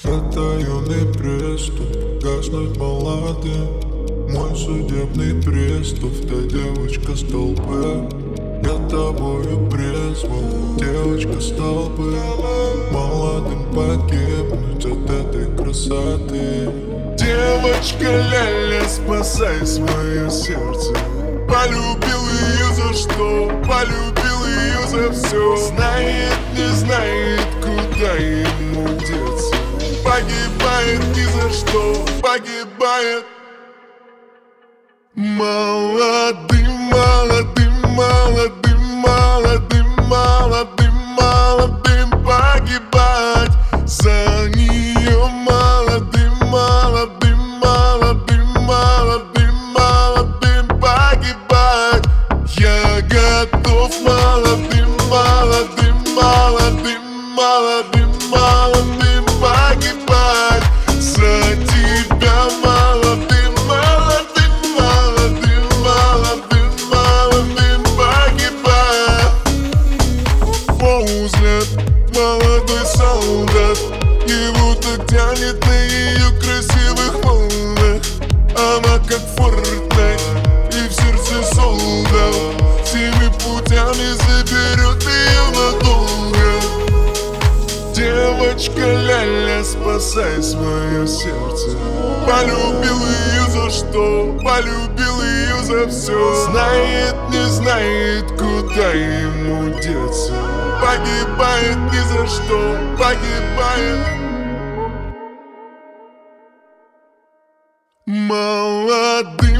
Это юный приступ, гаснуть молодым. Мой судебный приступ, та девочка с толпы. Я тобою призван, девочка с толпы. Молодым погибнуть от этой красоты. Девочка ля-ля, спасай свое сердце. Полюбил ее за что? Полюбил ее за все. Знает, не знает, куда ему деться. Погибает ни за что, погибает. Молодым, молодым, молодым, молодым, молодым, молодым погибать за нее. Молодым, молодым, молодым, молодым, молодым погибать. Я готов молодым, молодым, молодым, молодым, молодым погибать за тебя. Молодым, молодым, молодым, молодым, молодым погибать. Взгляд, молодой солдат, его так тянет на ее красивых волнах. Она как Фортнайт и в сердце солдат. Всеми путями заберет ее надолго. Девочка ля-ля, спасай свое сердце. Полюбил ее за что? Полюбил ее за все. Знает, не знает, куда ему деться. Погибает ни за что, погибает. Молодым,